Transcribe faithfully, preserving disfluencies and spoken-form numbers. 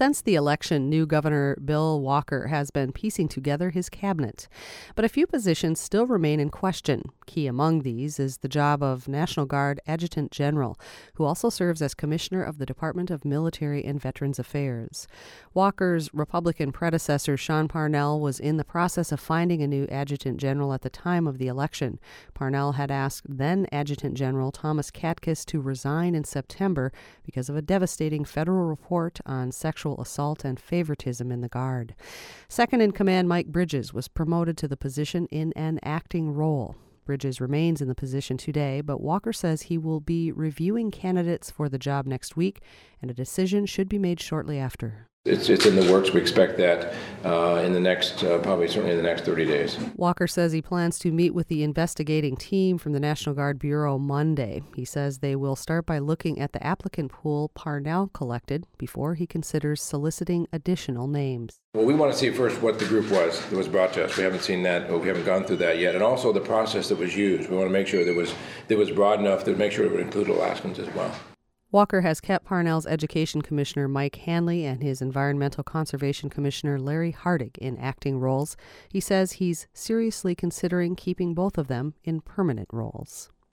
Since the election, new Governor Bill Walker has been piecing together his cabinet. But a few positions still remain in question. Key among these is the job of National Guard Adjutant General, who also serves as Commissioner of the Department of Military and Veterans Affairs. Walker's Republican predecessor, Sean Parnell, was in the process of finding a new Adjutant General at the time of the election. Parnell had asked then Adjutant General Thomas Katkus to resign in September because of a devastating federal report on sexual assault and favoritism in the Guard. Second in command Mike Bridges was promoted to the position in an acting role. Bridges remains in the position today, but Walker says he will be reviewing candidates for the job next week, and a decision should be made shortly after. It's it's in the works. We expect that uh, in the next, uh, probably certainly in the next thirty days. Walker says he plans to meet with the investigating team from the National Guard Bureau Monday. He says they will start by looking at the applicant pool Parnell collected before he considers soliciting additional names. Well, we want to see first what the group was that was brought to us. We haven't seen that, we haven't gone through that yet, and also the process that was used. We want to make sure that it was that was broad enough to make sure it would include Alaskans as well. Walker has kept Parnell's Education Commissioner Mike Hanley and his Environmental Conservation Commissioner Larry Hardig in acting roles. He says he's seriously considering keeping both of them in permanent roles.